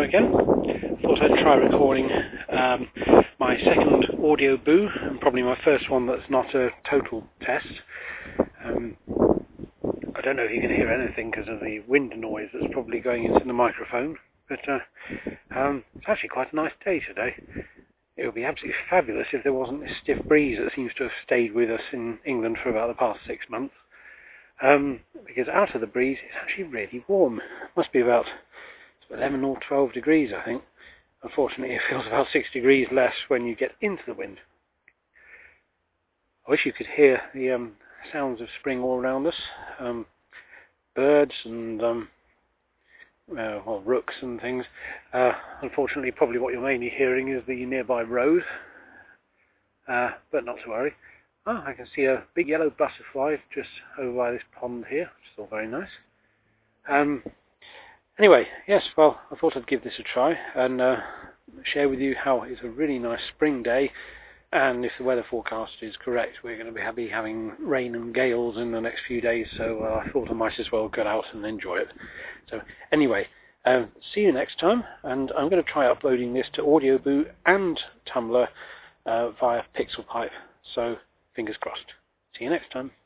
again. Thought I'd try recording my second audio boo, and probably my first one that's not a total test. I don't know if you can hear anything because of the wind noise that's probably going into the microphone, but it's actually quite a nice day today. It would be absolutely fabulous if there wasn't this stiff breeze that seems to have stayed with us in England for about the past 6 months. Because out of the breeze it's actually really warm. It must be about 11 or 12 degrees, I think. Unfortunately, it feels about 6 degrees less when you get into the wind. I wish you could hear the sounds of spring all around us. Birds and rooks and things. Unfortunately, probably what you're mainly hearing is the nearby road. But not to worry. Oh, I can see a big yellow butterfly just over by this pond here, which is all very nice. Anyway, yes, well, I thought I'd give this a try and share with you how it's a really nice spring day, and if the weather forecast is correct, we're going to be having rain and gales in the next few days, so I thought I might as well get out and enjoy it. So anyway, see you next time, and I'm going to try uploading this to Audioboo and Tumblr via PixelPipe, so fingers crossed. See you next time.